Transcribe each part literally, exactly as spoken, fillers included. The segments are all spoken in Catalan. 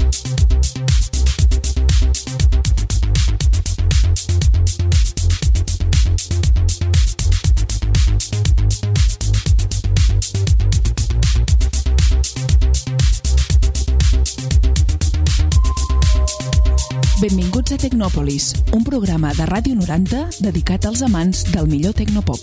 Benvinguts a Tecnòpolis, un programa de Ràdio noranta dedicat als amants del millor tecnopop.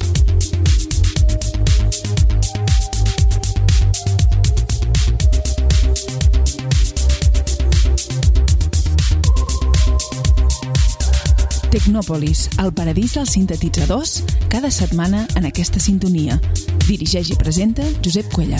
Tecnòpolis, el paradís dels sintetitzadors, cada setmana en aquesta sintonia. Dirigeix i presenta Josep Cuellar.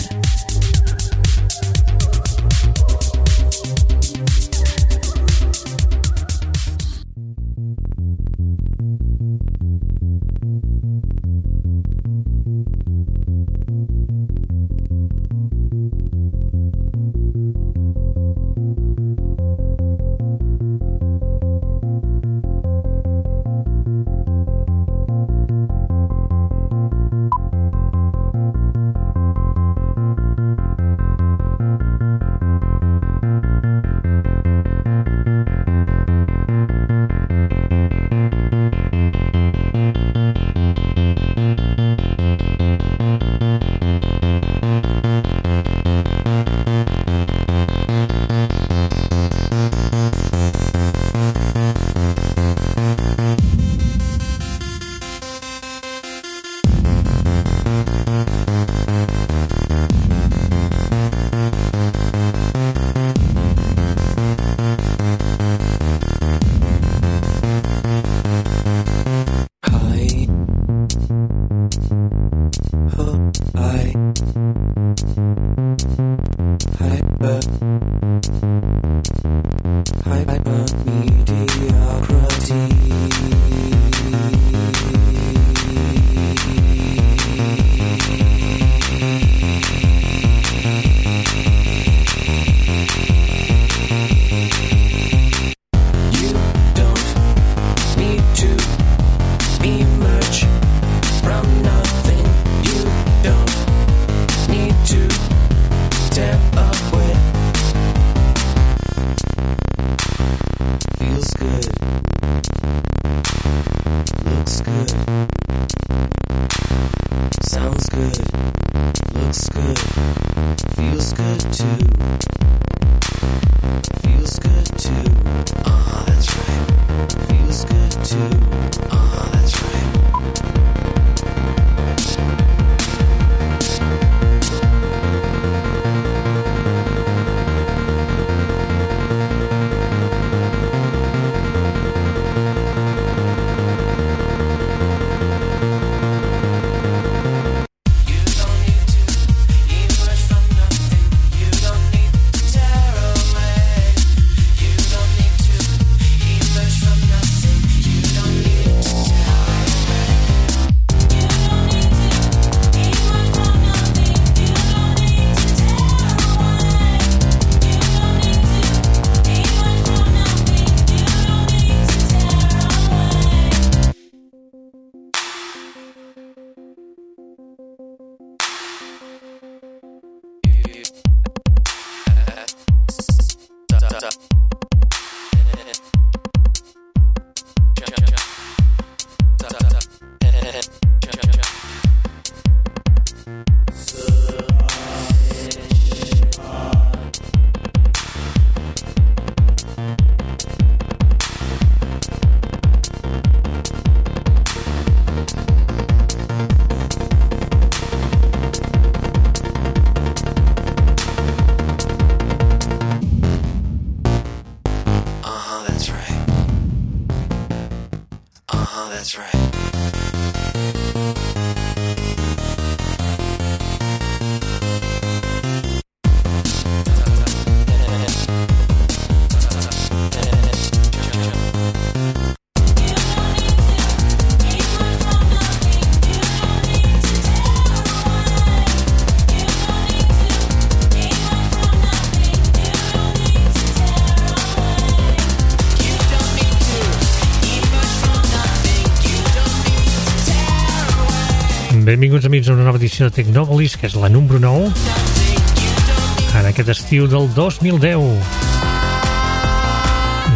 Benvinguts, amics, a una nova edició de Tecnòpolis, que és la número nou, en aquest estiu del dos mil deu.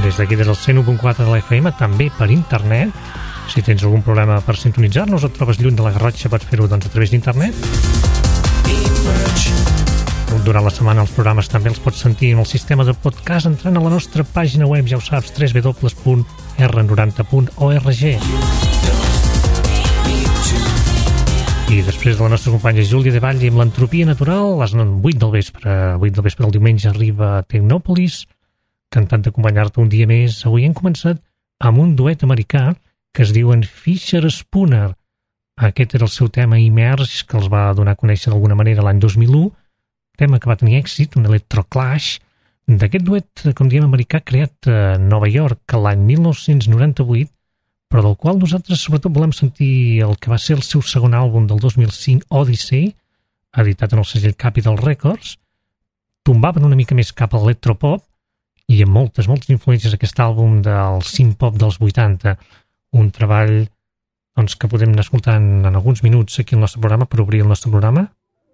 des d'aquí, des del cent u punt quatre de l'F M, també per internet. Si tens algun problema per sintonitzar-nos o et trobes lluny de la Garrotxa, pots fer-ho doncs, a través d'internet. Durant la setmana els programes també els pots sentir en el sistema de podcast entrant a la nostra pàgina web, ja ho saps, w w w punt r noranta punt org. I després de la nostra companya Júlia de Valle amb l'Entropia Natural, a les vuit del vespre, vuit del vespre del diumenge arriba Tecnòpolis, cantant d'acompanyar-te un dia més. Avui hem començat amb un duet americà que es diuen Fisher Spooner. Aquest era el seu tema Immerse, que els va donar a conèixer d'alguna manera l'any dos mil u, tema que va tenir èxit, un electroclash, d'aquest duet, com diem, americà, creat a Nova York l'any mil nou-cents noranta-vuit, però del qual nosaltres sobretot volem sentir el que va ser el seu segon àlbum del dos mil cinc, Odyssey, editat en el segell Capitol Records. Tombaven una mica més cap a l'electropop i amb moltes, moltes influències aquest àlbum del synth-pop dels vuitanta, un treball doncs, que podem anar escoltant en alguns minuts aquí al nostre programa, per obrir el nostre programa.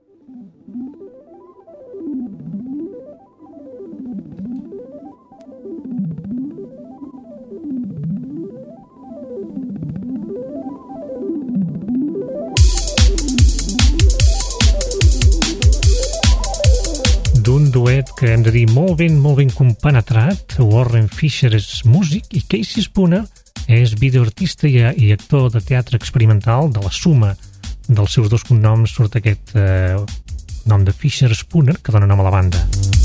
D'un duet que hem de dir molt ben, molt ben compenetrat. Warren Fisher és músic i Casey Spooner és videoartista i, i actor de teatre experimental. De la suma dels seus dos cognoms surt aquest eh, nom de Fisher Spooner que dona nom a la banda.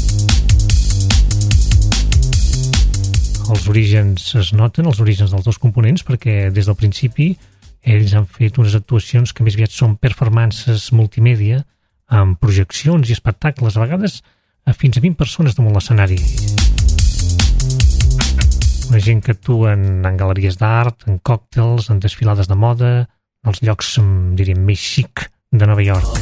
Els orígens es noten, els orígens dels dos components, perquè des del principi ells han fet unes actuacions que més aviat són performances multimèdia amb projeccions i espectacles, a vegades a fins a vint persones damunt l'escenari. Una gent que actua en, en galeries d'art, en còctels, en desfilades de moda, als llocs, diríem, més xic de Nova York.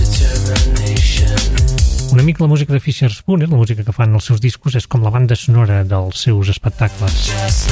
Una mica la música de Fisher Spooner, la música que fan els seus discos, és com la banda sonora dels seus espectacles.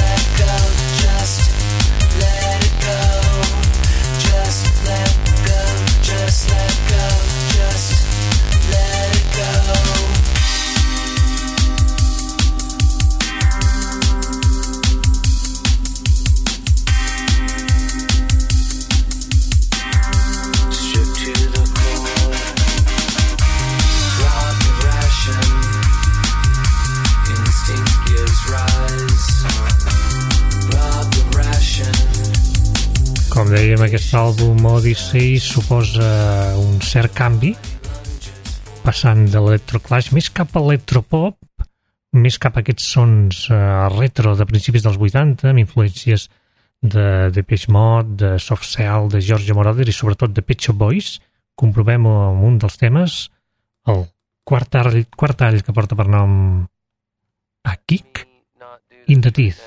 Com dèiem, aquest àlbum Odyssey suposa un cert canvi, passant de l'electroclash més cap a l'electropop, més cap a aquests sons uh, retro de principis dels vuitanta, amb influències de Depeche Mode, de Soft Cell, de Giorgio Moroder i sobretot de Pet Shop Boys. Comprovem amb un dels temes, el quart tall, quart tall que porta per nom A Kick in the Teeth.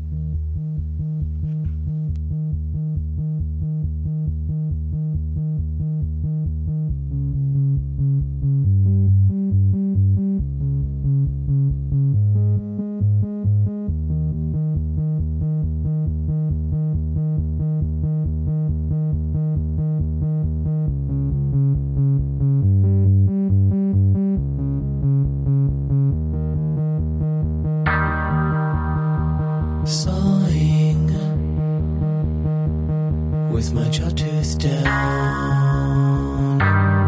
With my jaw tooth down,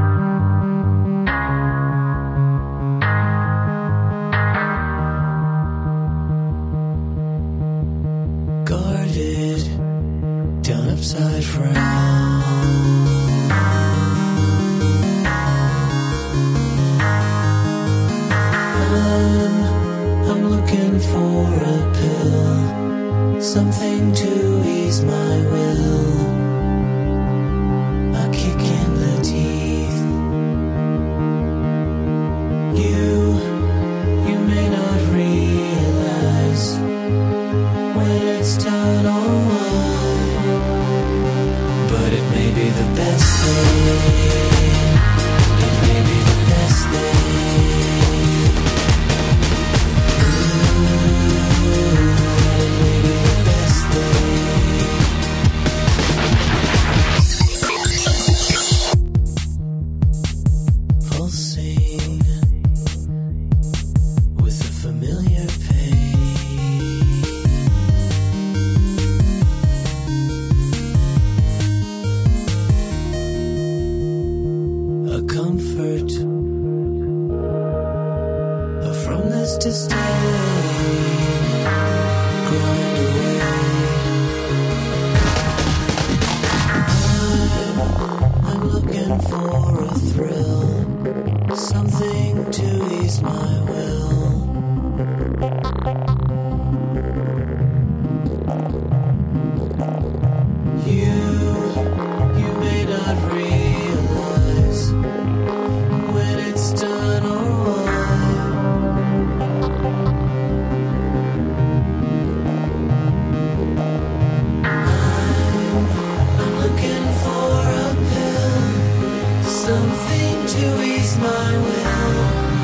guarded down upside frown. I'm, I'm looking for a pill, something to ease my will. from this to stay, grind away. I'm, I'm looking for a thrill, something to ease my will. You, you may not realize when it's done or why. I'm, I'm looking for a pill, something to ease my will.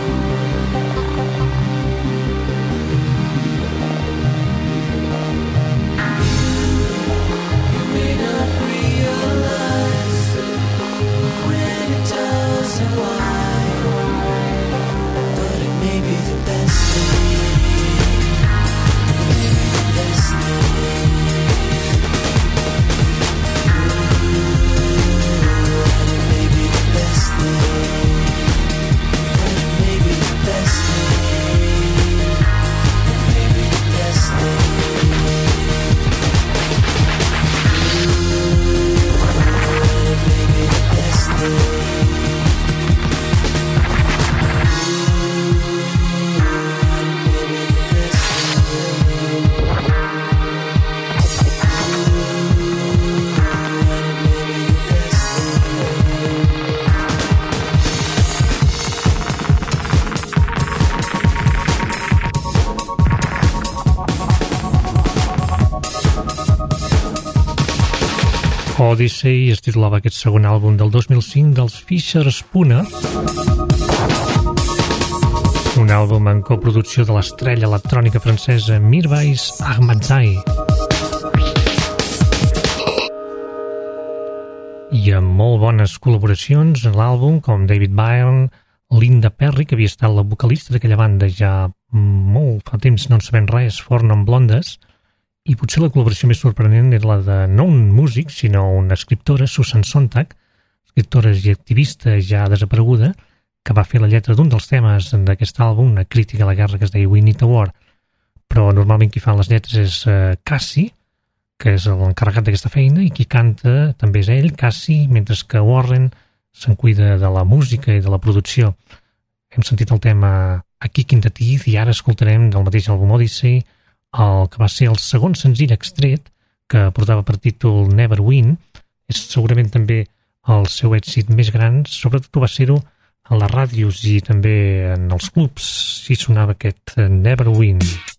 Odyssey es titulava aquest segon àlbum del dos mil cinc dels Fisher Spooner, un àlbum en coproducció de l'estrella electrònica francesa Mirwais Ahmadzai i amb molt bones col·laboracions en l'àlbum com David Byrne, Linda Perry, que havia estat la vocalista d'aquella banda ja molt fa temps no en sabem res, Four Non Blondes, i potser la col·laboració més sorprenent era la de no un músic, sinó una escriptora, Susan Sontag, escriptora i activista ja desapareguda, que va fer la lletra d'un dels temes d'aquest àlbum, una crítica a la guerra que es deia We Need a War. Però normalment qui fa les lletres és uh, Cassie, que és l'encarregat d'aquesta feina, i qui canta també és ell, Cassie, mentre que Warren se'n cuida de la música i de la producció. Hem sentit el tema A Kick in the Teeth i ara escoltarem del mateix àlbum Odyssey el que va ser el segon senzill extret, que portava per títol Never Win. És segurament també el seu èxit més gran, sobretot va ser-ho a les ràdios i també en els clubs, si sonava aquest Never Win.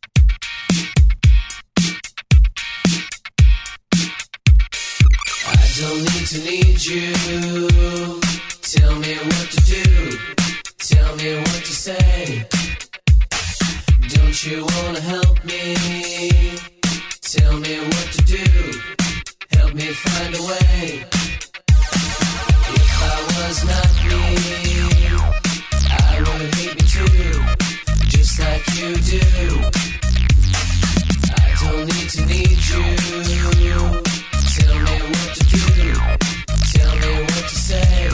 I don't need to need you. Tell me what to do. Tell me what to say. Don't you wanna help me? Tell me what to do. Help me find a way. If I was not me, I would hate me too, just like you do. I don't need to need you. Tell me what to do. Tell me what to say.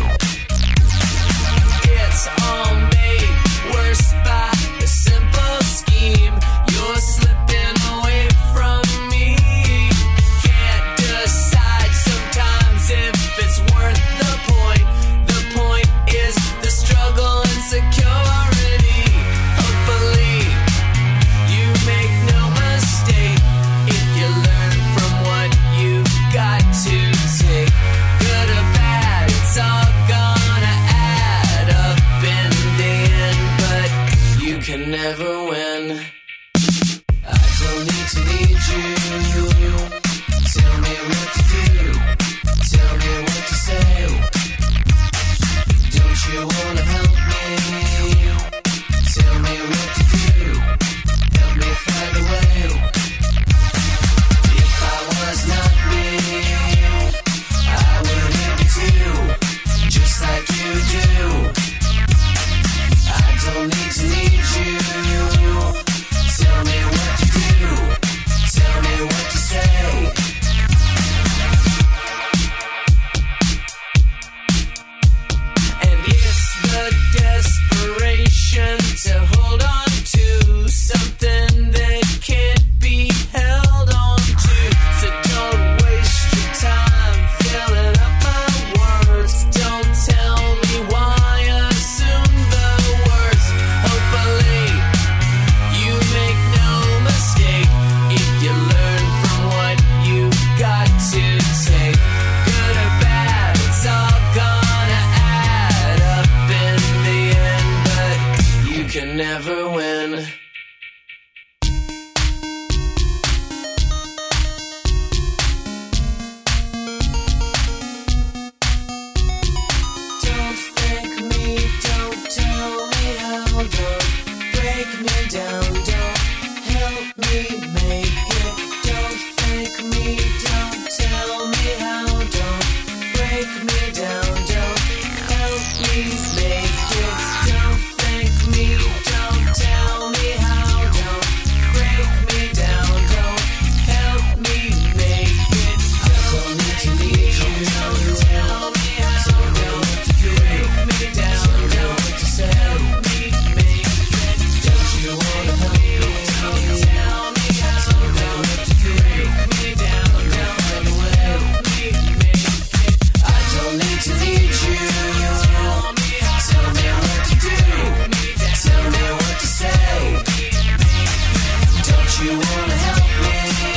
It's all made worse by a simple scheme. You're slipping away from me. Can't decide sometimes if it's worth the point. The point is the struggle and security. Hopefully you make no mistake if you learn from what you've got to take. Good or bad, it's all gonna add up in the end, but you can never win. I don't need to need you. Tell me what to do. Tell me what to say. Don't you wanna help me? Tell me what to do. Help me find a way. If I was not me, I would hate me too, just like you do. I don't need to need you. Tell me what to do. Tell me what to say. And it's the Don't thank me, don't tell me how, don't break me down, don't help me make it. Don't thank me, don't tell me how, don't break me down, don't help me make it. Don't thank me, don't tell me how, don't break me down, don't help me make it. I don't need to leave you, don't tell me how, don't break me down, don't help me make it. Don't you wanna help me, don't tell me how, don't break me down, don't help me make it. I don't need to lead you, tell me what to do, tell me what to say. Don't you wanna help me,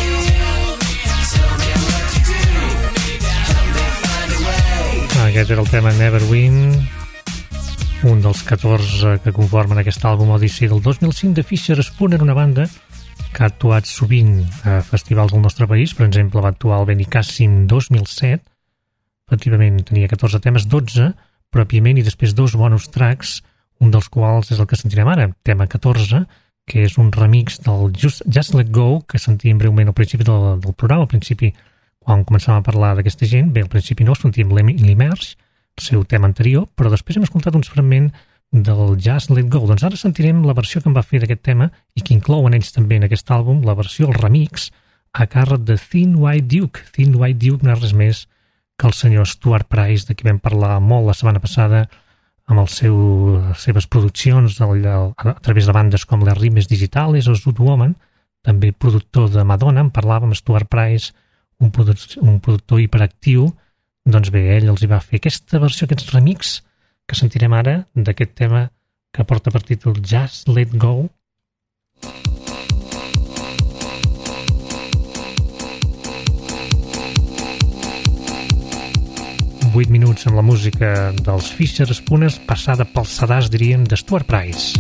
tell me what to do, help me find a way. Aquest era el tema Neverwind, un dels catorze que conformen aquest àlbum Odyssey del dos mil cinc de Fisher Spooner, una banda que ha actuat sovint a festivals del nostre país. Per exemple, va actuar al Benicàssim dos mil set, efectivament tenia catorze temes, dotze pròpiament, i després dos bonus tracks, un dels quals és el que sentirem ara, tema catorze, que és un remix del Just, Just Let Go, que sentíem breument al principi del, del programa. Al principi, quan començàvem a parlar d'aquesta gent, bé, al principi no, sentíem l'Emerge, el seu tema anterior, però després hem escoltat un fragment del Just Let Go. Doncs ara sentirem la versió que en va fer d'aquest tema i que inclouen ells també en aquest àlbum, la versió, el remix, a càrrec de Thin White Duke. Thin White Duke no és res més que el senyor Stuart Price, de qui vam parlar molt la setmana passada amb el seu, les seves produccions el, el, a través de bandes com les Rimes Digitales o Zoot Woman, també productor de Madonna. En parlàvem, Stuart Price, un, produ un productor hiperactiu. Doncs bé, ell els hi va fer aquesta versió, aquest remix que sentirem ara d'aquest tema que porta per títol Just Let Go. vuit minuts amb la música dels Fisher Spooners, passada pels sedars, diríem, de Stuart Price.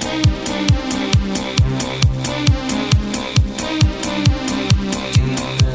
Deep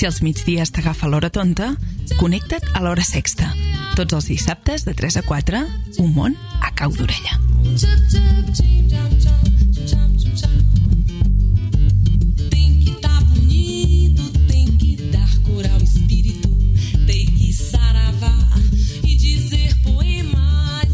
Si els migdies t'agafa l'hora tonta, connecta't a l'Hora Sexta. Tots els dissabtes de tres a quatre, un món a cau d'orella. Tem que tá bonito, tem que dar cor ao espírito, tem que saravar e dizer poemas.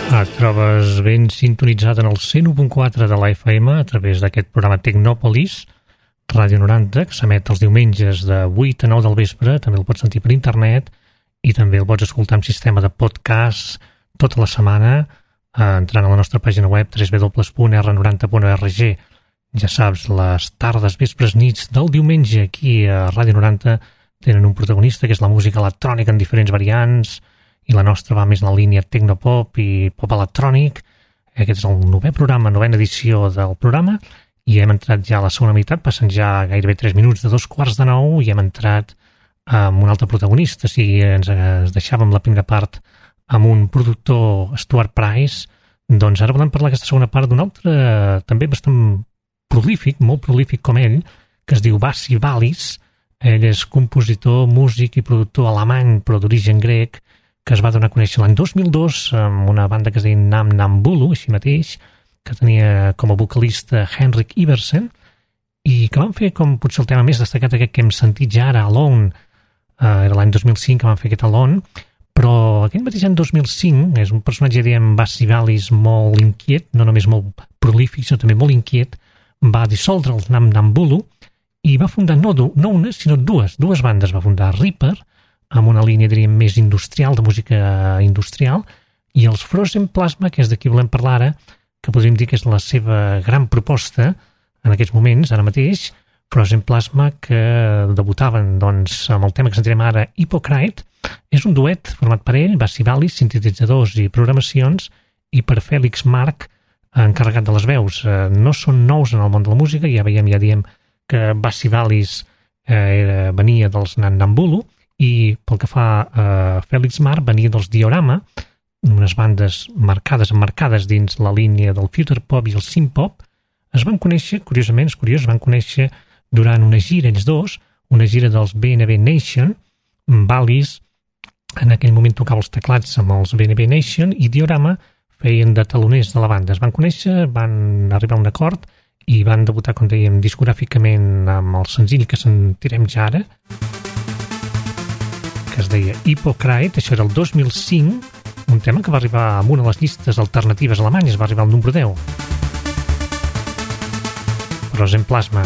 Et trobes ben sintonitzat en el cent u punt quatre de la F M a través d'aquest programa Tecnòpolis, Ràdio noranta, que s'emet els diumenges de vuit a nou del vespre. També el pots sentir per internet i també el pots escoltar en sistema de podcast tota la setmana eh, entrant a la nostra pàgina web w w w punt r noranta punt org. Ja saps, les tardes, vespres, nits del diumenge aquí a Ràdio noranta tenen un protagonista que és la música electrònica en diferents variants, i la nostra va més en la línia tecnopop i pop electrònic. Aquest és el novè programa, novena edició del programa, i hem entrat ja a la segona meitat, passen ja gairebé tres minuts de dos quarts de nou, i hem entrat amb un altre protagonista. Si ens, ens deixàvem la primera part amb un productor, Stuart Price, doncs ara volem parlar aquesta segona part d'un altre, també bastant prolífic, molt prolífic com ell, que es diu Bassi Valis. Ell és compositor, músic i productor alemany, però d'origen grec, que es va donar a conèixer l'any dos mil dos amb una banda que es deia Nam Nam Bulu, així mateix, que tenia com a vocalista Henrik Iversen, i que van fer com potser el tema més destacat aquest que hem sentit ja ara, Alone. Uh, era l'any dos mil cinc que van fer aquest Alone, però aquell mateix any dos mil cinc és un personatge, diem, Bassi Valis molt inquiet, no només molt prolífic, sinó també molt inquiet, va dissoldre els Nam Nam Bulu i va fundar no, no una, sinó dues, dues bandes. Va fundar Reaper, amb una línia, diríem, més industrial, de música industrial, i els Frozen Plasma, que és de qui volem parlar ara, que podríem dir que és la seva gran proposta en aquests moments, ara mateix. Frozen Plasma, que debutaven doncs, amb el tema que sentirem ara, Hypocrite. És un duet format per ell, Bassi Valis, sintetitzadors i programacions, i per Félix Marc, encarregat de les veus. No són nous en el món de la música, ja veiem, ja diem que Bassi Valis eh, venia dels Nam Nam Bulu, i pel que fa a Félix Marc venia dels Diorama, unes bandes marcades, emmarcades dins la línia del future pop i el synth pop. Es van conèixer, curiosament, és curiós, es van conèixer durant una gira, ells dos, una gira dels B N B Nation. Valis en aquell moment tocava els teclats amb els B N B Nation i Diorama feien de taloners de la banda. Es van conèixer, van arribar a un acord i van debutar, com dèiem, discogràficament amb el senzill que sentirem ja ara, que es deia Hypocrite. Això era el dos mil cinc, un tema que va arribar amb una de les llistes alternatives alemanyes, va arribar al número deu. Frozen Plasma.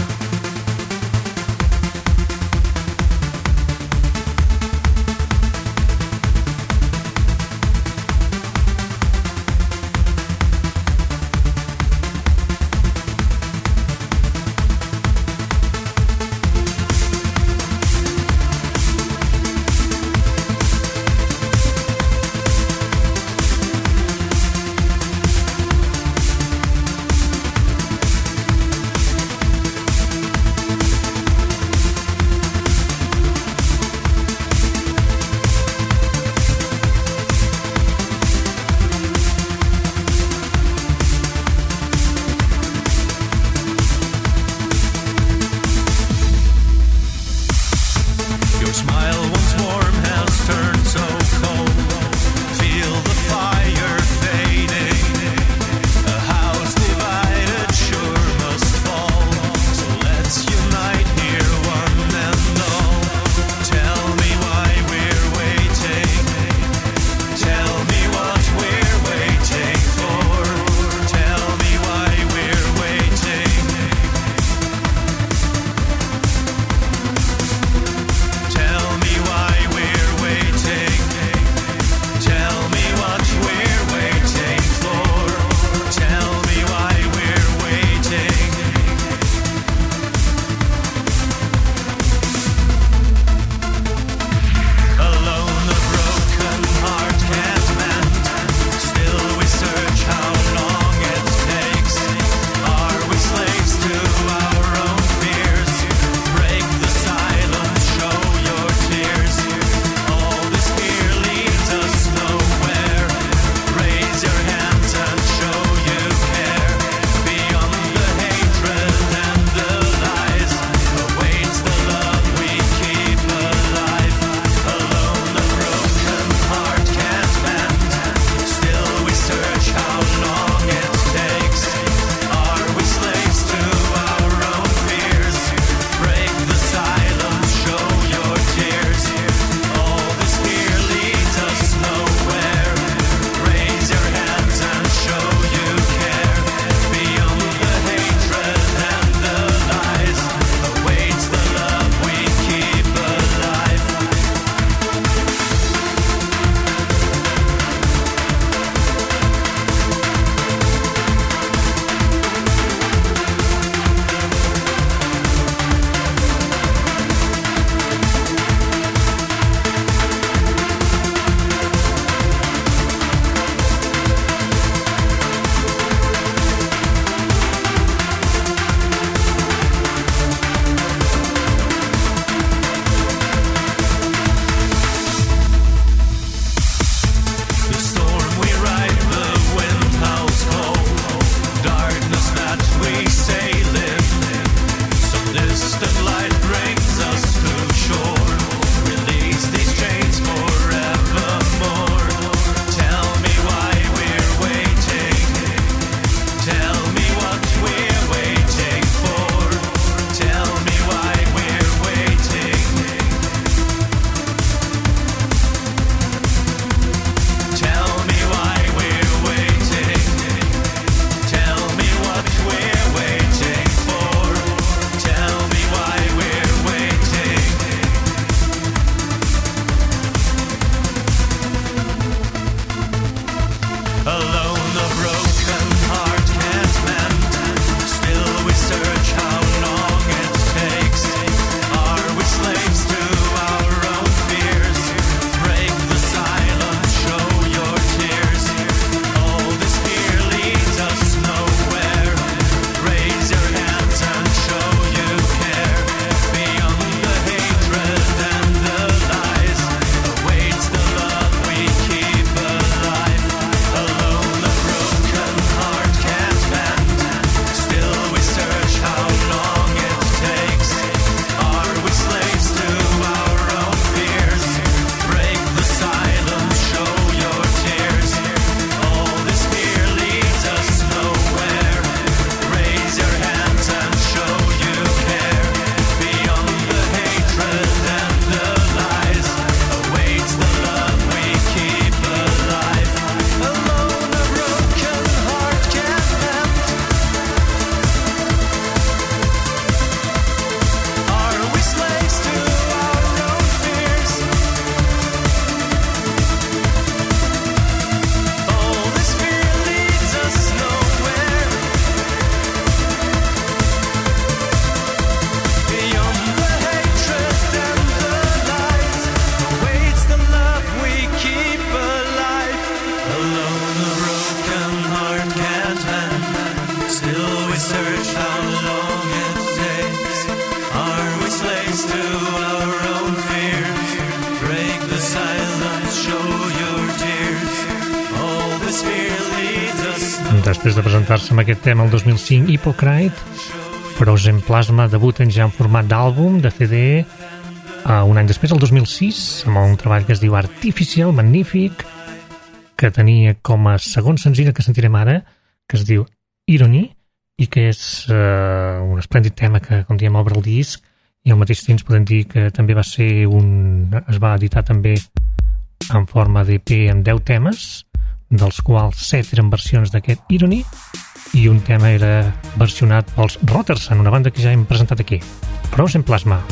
Després de presentar-se amb aquest tema el dos mil cinc, Hypocrite, Frozen Plasma debuten ja en format d'àlbum, de C D, uh, un any després, el dos mil sis, amb un treball que es diu Artificial, magnífic, que tenia com a segon senzill que sentirem ara, que es diu Irony, i que és uh, un esplèndid tema que, com diem, obre el disc, i al mateix temps podem dir que també va ser un... es va editar també en forma d'E P amb deu temes, dels quals set eren versions d'aquest Irony, i un tema era versionat pels Rotersan, una banda que ja hem presentat aquí, Frozen Plasma.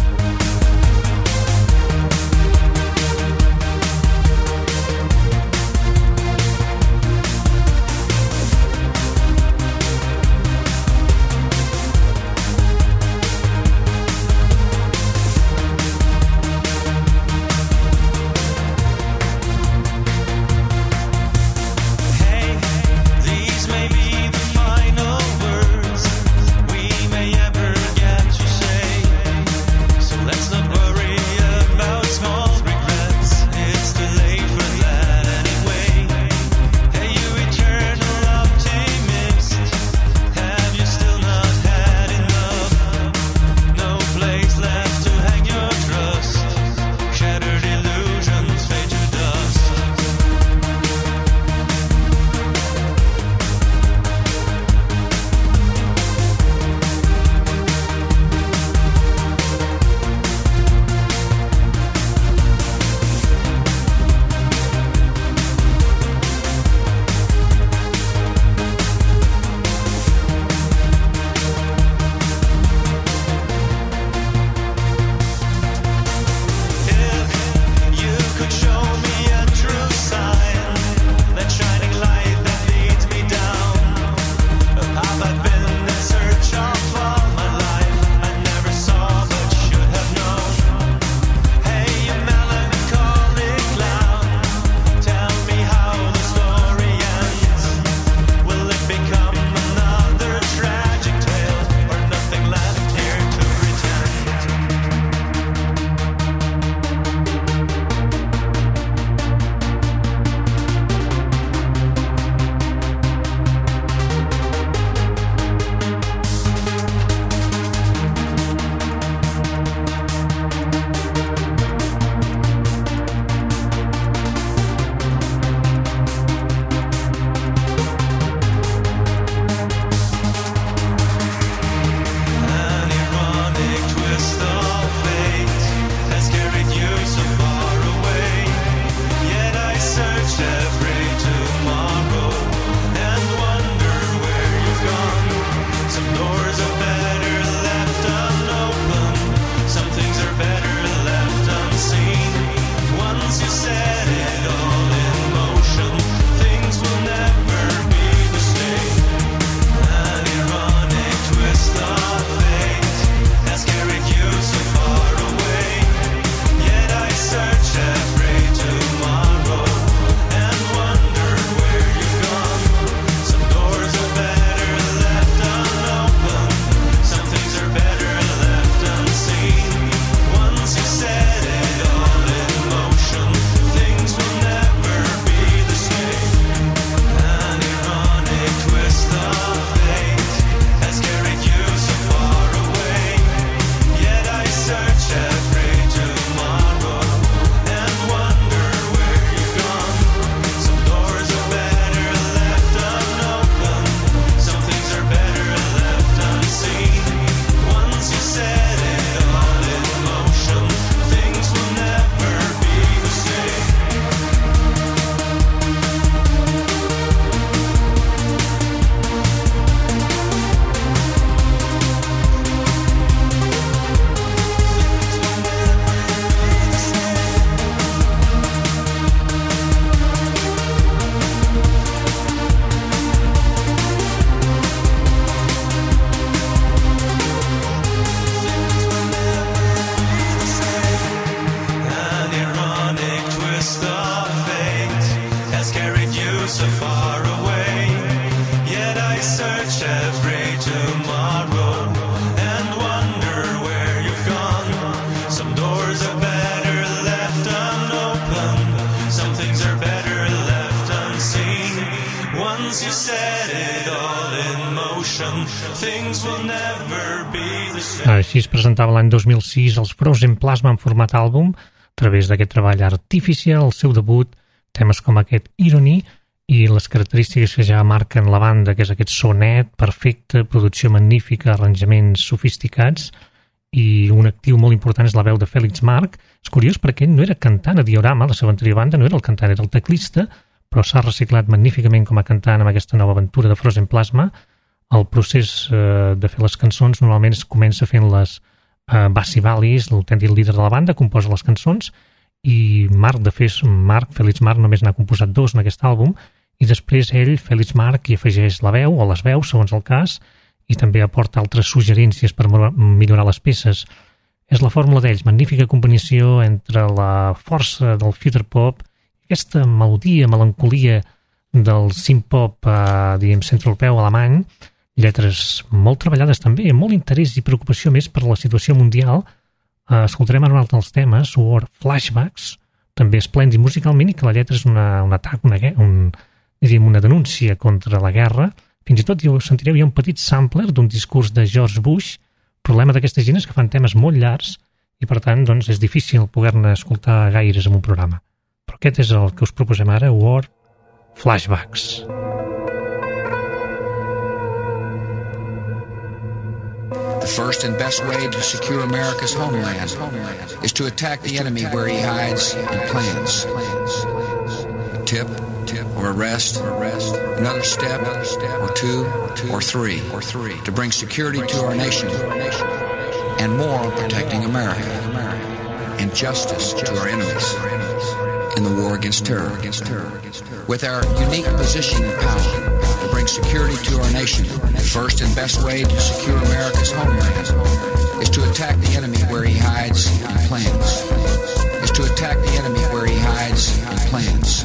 once you set it all in motion, things will never be the same. Així es presentava l'any dos mil sis els Frozen Plasma en format àlbum, a través d'aquest treball Artificial, el seu debut, temes com aquest Irony i les característiques que ja marquen la banda, que és aquest so net, perfecte, producció magnífica, arranjaments sofisticats i un actiu molt important és la veu de Félix Marc. És curiós perquè ell no era cantant a Diorama, la seva anterior banda no era el cantant, era el teclista, però s'ha reciclat magníficament com a cantant amb aquesta nova aventura de Frozen Plasma. El procés eh, de fer les cançons normalment es comença fent les eh, Bassi Valis, l'autèntic líder de la banda, composa les cançons, i Marc, de fet, Marc, Félix Marc, només n'ha composat dos en aquest àlbum, i després ell, Félix Marc, hi afegeix la veu o les veus, segons el cas, i també aporta altres suggerències per millorar les peces. És la fórmula d'ells, magnífica combinació entre la força del future pop, aquesta melodia, melancolia del synth-pop, eh, diguem, centroeuropeu alemany, lletres molt treballades també, amb molt interès i preocupació més per la situació mundial. Eh, escoltarem ara un altre dels temes, War Flashbacks, també esplèndid musicalment i que la lletra és una, un atac, una, un, diríem, una denúncia contra la guerra. Fins i tot, ho sentireu, hi ha un petit sampler d'un discurs de George Bush. El problema d'aquestes gent és que fan temes molt llargs i, per tant, doncs, és difícil poder-ne escoltar gaires en un programa. Però aquest és el que us proposem ara, War Flashbacks. The first and best way to secure America's homeland is to attack the enemy where he hides and plans. A tip or arrest, another step or two or three to bring security to our nation and more protecting America and justice to our enemies in the war against terror. With our unique position and power to bring security to our nation, the first and best way to secure America's homeland is to attack the enemy where he hides and plans. Is to attack the enemy where he hides and plans.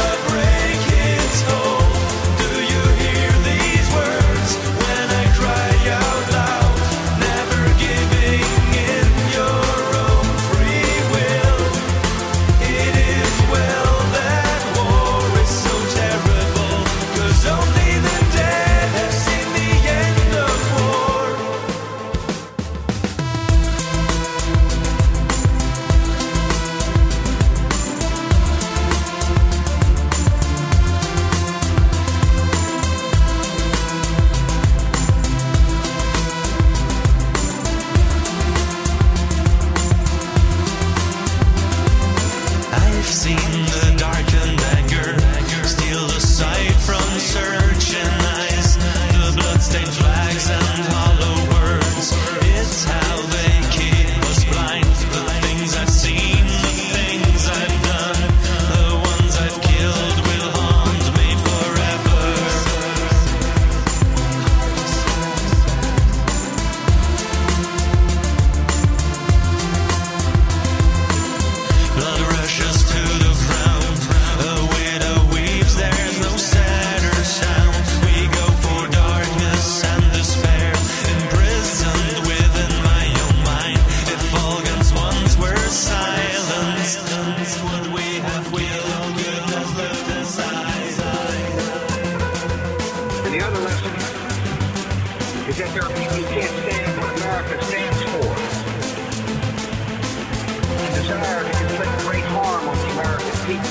Cry seen the darkened anger steal the sight from searching eyes, the bloodstained flags and hollow words. It's how they keep us blind. The things I've seen, the things I've done, the ones I've killed will haunt me forever. Blood rushes to the ground. A widow weeps, there's no sadder sound. We go for darkness and despair, imprisoned within my own mind. If all guns once were silenced, would we have will goodness left inside? And the other lesson is that there are people who can't stand what America stands for. And desire to inflict great harm on the American people.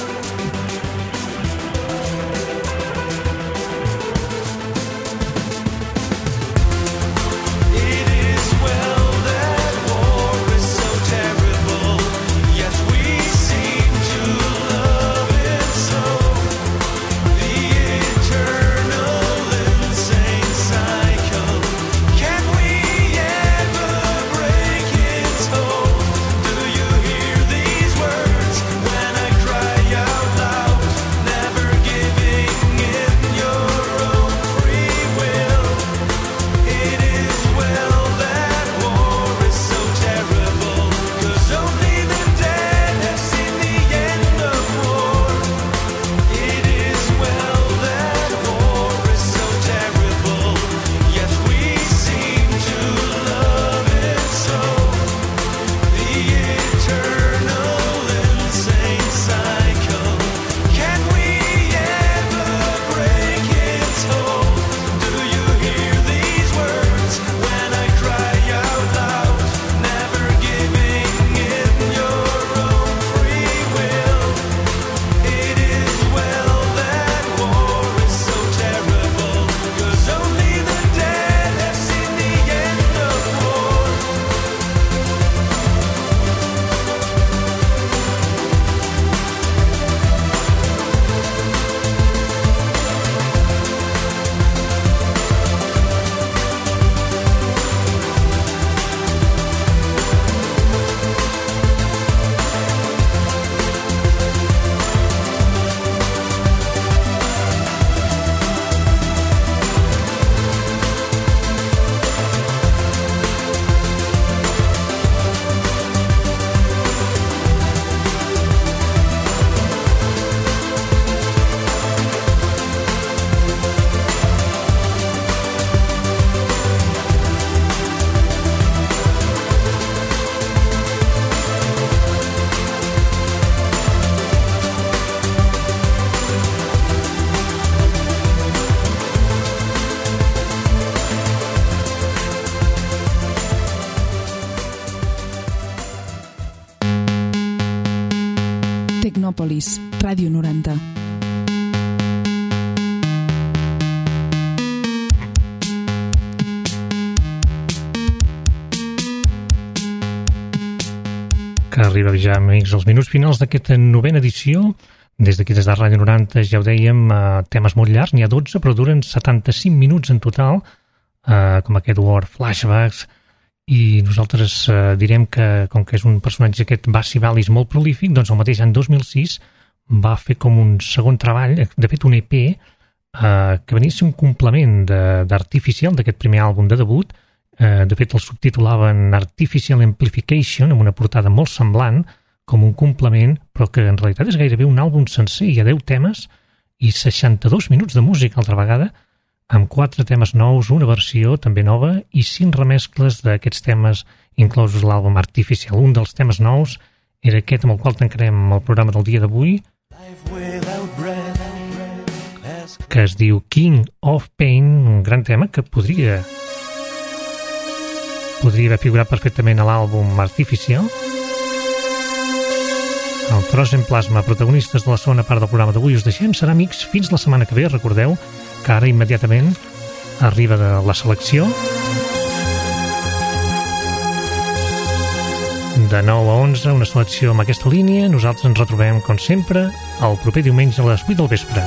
It is well that war is so terrible, yet we seem to love it so. The eternal insane cycle, can we ever break its hold? Do you hear these words when I cry out loud, never giving in your own free will? It is well that war is so terrible, 'cause only the dead have seen the end of war. It is well that war is so terrible, yet we seem to love it so. The eternal insane cycle, can we ever break its hold? Do you hear these words when I cry out loud, never giving in your own free will? It is well that war is so terrible, 'cause only the dead have seen the end of war. Tecnòpolis, Ràdio noranta. Que arriba ja, amics, als minuts finals d'aquesta novena edició. Des d'aquí, des de Ràdio noranta, ja ho dèiem, eh, temes molt llargs, n'hi ha dotze, però duren setanta-cinc minuts en total, eh, com aquest War Flashbacks, i nosaltres eh, direm que, com que és un personatge aquest Bassi Valis molt prolífic, doncs el mateix any dos mil sis va fer com un segon treball, de fet un E P, eh, que venia a ser un complement d'Artificial, d'aquest primer àlbum de debut. Eh, de fet el subtitulaven Artificial Amplification, amb una portada molt semblant, com un complement, però que en realitat és gairebé un àlbum sencer, hi ha deu temes i seixanta-dos minuts de música altra vegada, amb quatre temes nous, una versió també nova i cinc remescles d'aquests temes inclosos a l'àlbum Artificial. Un dels temes nous era aquest amb el qual tancarem el programa del dia d'avui, que es diu King of Pain, un gran tema que podria podria haver figurat perfectament a l'àlbum Artificial. El Frozen Plasma, protagonistes de la segona part del programa d'avui, us deixem. Serà, amics, fins la setmana que ve. Recordeu que ara immediatament arriba de la selecció de nou a onze, una selecció amb aquesta línia. Nosaltres ens retrobem, com sempre, el proper diumenge a les vuit del vespre.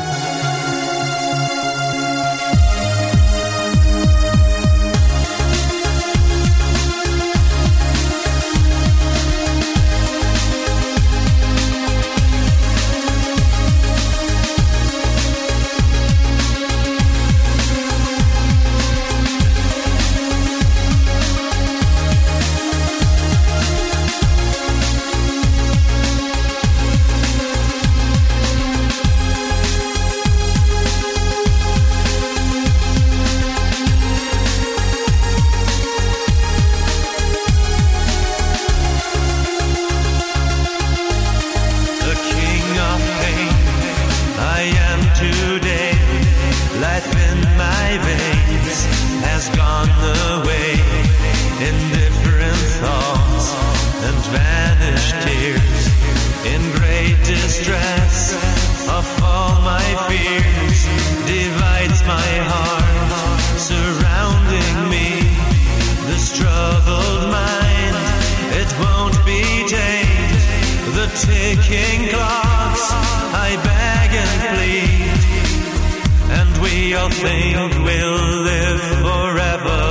The king of pain, I am today. Life in my veins has gone away. Indifferent thoughts and vanished tears. In great distress of all my fears, divides my heart, surrounding me. This troubled mind, it won't be tamed. The ticking clocks, I beg and plead, and we all think we'll live forever.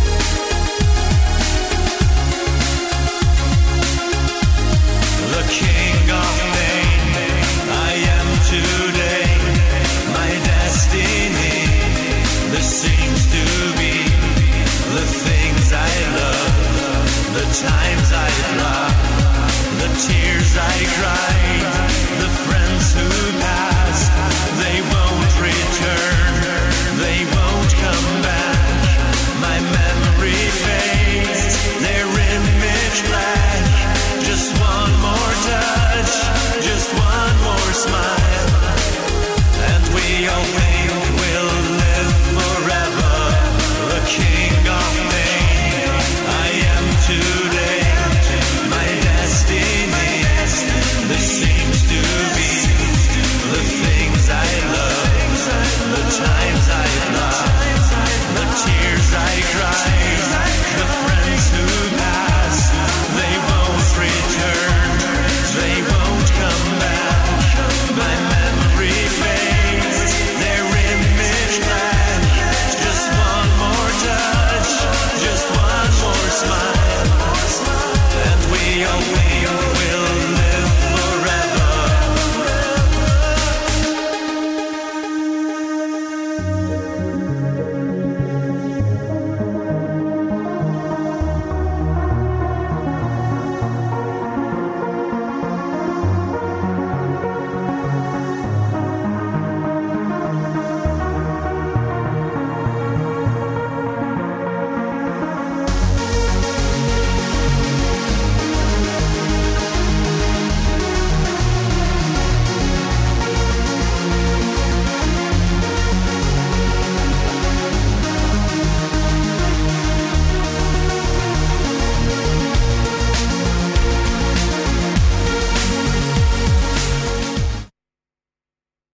The king